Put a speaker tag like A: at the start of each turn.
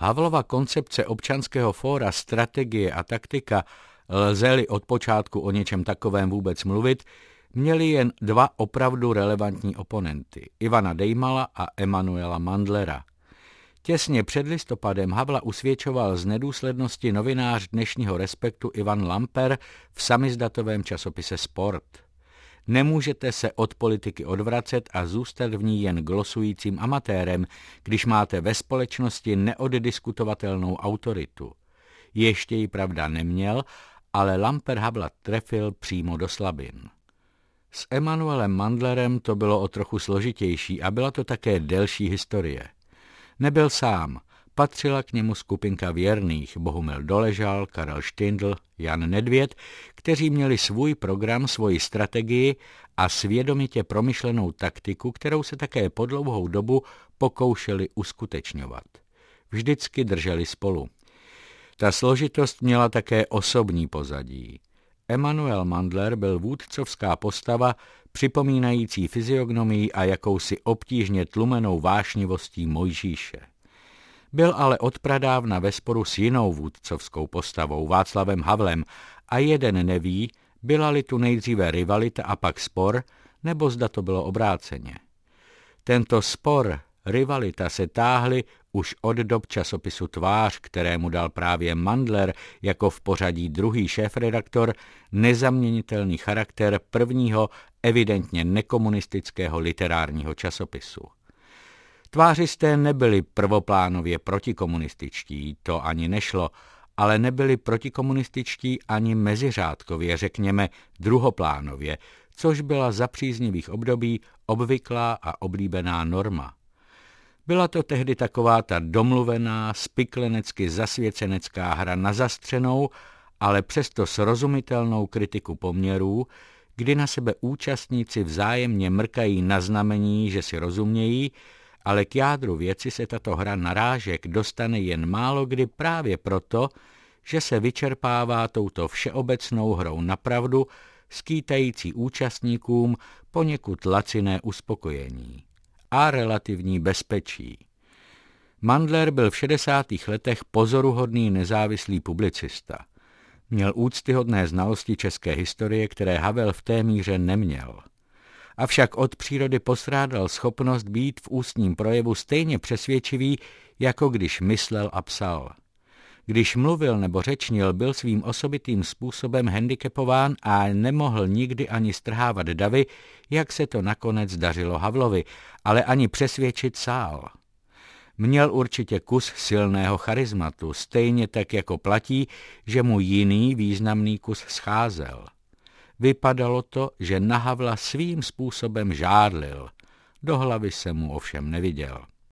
A: Havlova koncepce občanského fóra, strategie a taktika, lze-li od počátku o něčem takovém vůbec mluvit, měli jen dva opravdu relevantní oponenty, Ivana Dejmala a Emanuela Mandlera. Těsně před listopadem Havla usvědčoval z nedůslednosti novinář dnešního Respektu Ivan Lamper v samizdatovém časopise Sport. Nemůžete se od politiky odvracet a zůstat v ní jen glosujícím amatérem, když máte ve společnosti neoddiskutovatelnou autoritu. Ještě ji pravda neměl, ale Lamper Havla trefil přímo do slabin. S Emanuelem Mandlerem to bylo o trochu složitější a byla to také delší historie. Nebyl sám, patřila k němu skupinka věrných, Bohumil Doležal, Karel Štindl, Jan Nedvěd, kteří měli svůj program, svoji strategii a svědomitě promyšlenou taktiku, kterou se také po dlouhou dobu pokoušeli uskutečňovat. Vždycky drželi spolu. Ta složitost měla také osobní pozadí. Emanuel Mandler byl vůdcovská postava, připomínající fyziognomii a jakousi obtížně tlumenou vášnivostí Mojžíše. Byl ale odpradávna ve sporu s jinou vůdcovskou postavou, Václavem Havlem, a jeden neví, byla-li tu nejdříve rivalita a pak spor, nebo zda to bylo obráceně. Tento spor, rivalita se táhly už od dob časopisu Tvář, kterému dal právě Mandler jako v pořadí druhý šéfredaktor nezaměnitelný charakter prvního evidentně nekomunistického literárního časopisu. Tvářisté nebyli prvoplánově protikomunističtí, to ani nešlo, ale nebyli protikomunističtí ani meziřádkově, řekněme druhoplánově, což byla za příznivých období obvyklá a oblíbená norma. Byla to tehdy taková ta domluvená, spiklenecky zasvěcenecká hra na zastřenou, ale přesto srozumitelnou kritiku poměrů, kdy na sebe účastníci vzájemně mrkají na znamení, že si rozumějí, ale k jádru věci se tato hra narážek dostane jen málo kdy právě proto, že se vyčerpává touto všeobecnou hrou na pravdu, skýtající účastníkům poněkud laciné uspokojení a relativní bezpečí. Mandler byl v 60. letech pozoruhodný nezávislý publicista. Měl úctyhodné znalosti české historie, které Havel v té míře neměl. Avšak od přírody postrádal schopnost být v ústním projevu stejně přesvědčivý, jako když myslel a psal. Když mluvil nebo řečnil, byl svým osobitým způsobem handicapován a nemohl nikdy ani strhávat davy, jak se to nakonec dařilo Havlovi, ale ani přesvědčit sál. Měl určitě kus silného charizmatu, stejně tak jako platí, že mu jiný významný kus scházel. Vypadalo to, že na Havla svým způsobem žádlil, do hlavy se mu ovšem neviděl.